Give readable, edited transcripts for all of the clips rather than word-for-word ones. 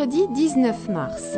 mercredi 19 mars.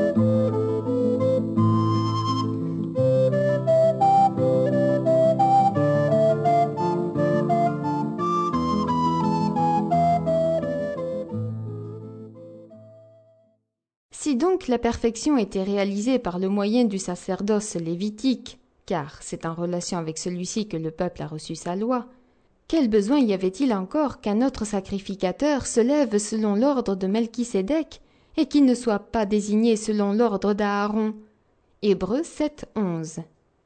Si donc la perfection était réalisée par le moyen du sacerdoce lévitique, car c'est en relation avec celui-ci que le peuple a reçu sa loi, quel besoin y avait-il encore qu'un autre sacrificateur se lève selon l'ordre de Melchisédek et qui ne soit pas désigné selon l'ordre d'Aaron? Hébreux 7, 11.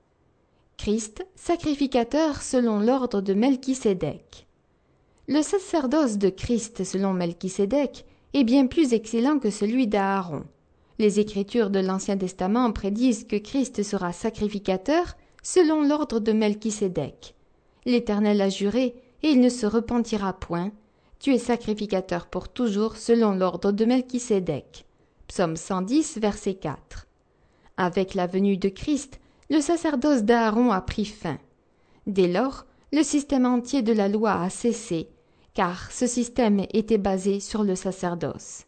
Christ, sacrificateur selon l'ordre de Melchisédek. Le sacerdoce de Christ selon Melchisédek est bien plus excellent que celui d'Aaron. Les Écritures de l'Ancien Testament prédisent que Christ sera sacrificateur selon l'ordre de Melchisédek. L'Éternel a juré, et il ne se repentira point. Tu es sacrificateur pour toujours selon l'ordre de Melchisédek. Psaume 110, verset 4. Avec la venue de Christ, le sacerdoce d'Aaron a pris fin. Dès lors, le système entier de la loi a cessé, car ce système était basé sur le sacerdoce.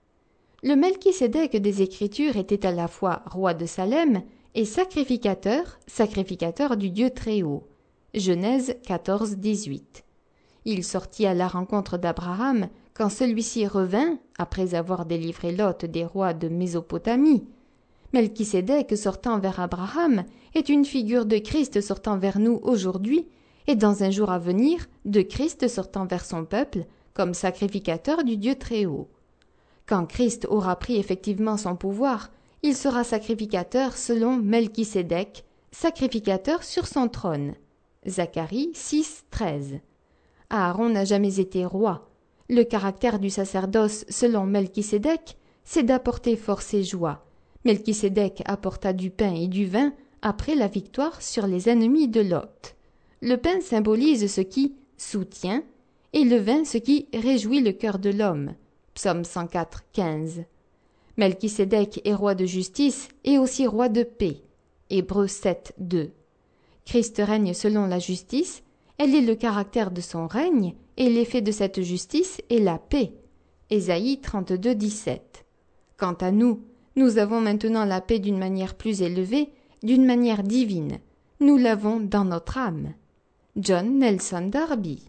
Le Melchisédek des Écritures était à la fois roi de Salem et sacrificateur du Dieu Très-Haut. Genèse 14, 18. Il sortit à la rencontre d'Abraham quand celui-ci revint, après avoir délivré Lot des rois de Mésopotamie. Melchisédek sortant vers Abraham est une figure de Christ sortant vers nous aujourd'hui, et dans un jour à venir, de Christ sortant vers son peuple, comme sacrificateur du Dieu Très-Haut. Quand Christ aura pris effectivement son pouvoir, il sera sacrificateur selon Melchisédek, sacrificateur sur son trône. Zacharie 6, 13. Aaron n'a jamais été roi. Le caractère du sacerdoce selon Melchisédek, c'est d'apporter force et joie. Melchisédek apporta du pain et du vin après la victoire sur les ennemis de Lot. Le pain symbolise ce qui soutient et le vin ce qui réjouit le cœur de l'homme. Psaume 104, 15. Melchisédek est roi de justice et aussi roi de paix. Hébreux 7, 2. Christ règne selon la justice, elle est le caractère de son règne, et l'effet de cette justice est la paix. Ésaïe 32, 17. Quant à nous, nous avons maintenant la paix d'une manière plus élevée, d'une manière divine. Nous l'avons dans notre âme. John Nelson Darby.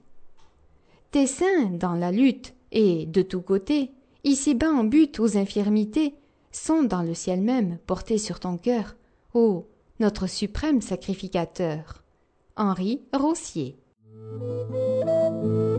Tes seins dans la lutte, et de tous côtés, ici-bas en butte aux infirmités, sont dans le ciel même portés sur ton cœur, ô notre suprême sacrificateur. Henri Rossier.